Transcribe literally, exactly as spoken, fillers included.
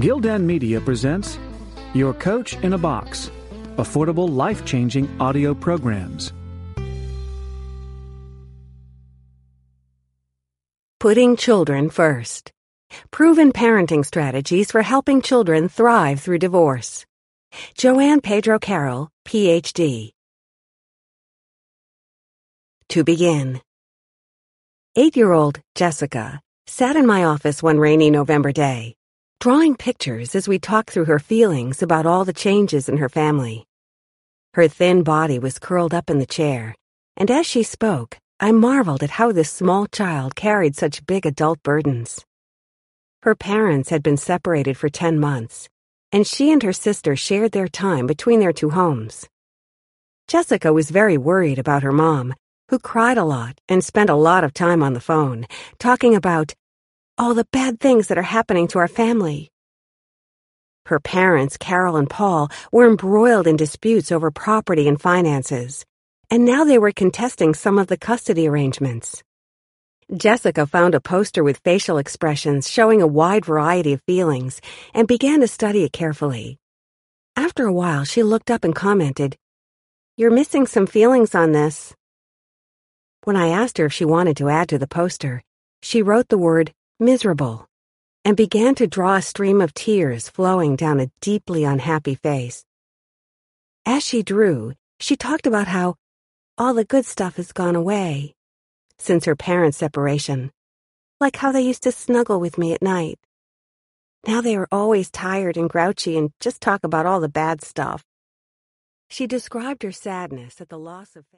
Gildan Media presents Your Coach in a Box, affordable, life-changing audio programs. Putting children first. Proven parenting strategies for helping children thrive through divorce. Joanne Pedro Carroll, P H D. To begin. Eight-year-old Jessica sat in my office one rainy November day, drawing pictures as we talked through her feelings about all the changes in her family. Her thin body was curled up in the chair, and as she spoke, I marveled at how this small child carried such big adult burdens. Her parents had been separated for ten months, and she and her sister shared their time between their two homes. Jessica was very worried about her mom, who cried a lot and spent a lot of time on the phone, talking about all the bad things that are happening to our family. Her parents, Carol and Paul, were embroiled in disputes over property and finances, and now they were contesting some of the custody arrangements. Jessica found a poster with facial expressions showing a wide variety of feelings and began to study it carefully. After a while, she looked up and commented, "You're missing some feelings on this." When I asked her if she wanted to add to the poster, she wrote the word miserable and began to draw a stream of tears flowing down a deeply unhappy face. As she drew, she talked about how all the good stuff has gone away since her parents' separation, like how they used to snuggle with me at night. Now they are always tired and grouchy and just talk about all the bad stuff. She described her sadness at the loss of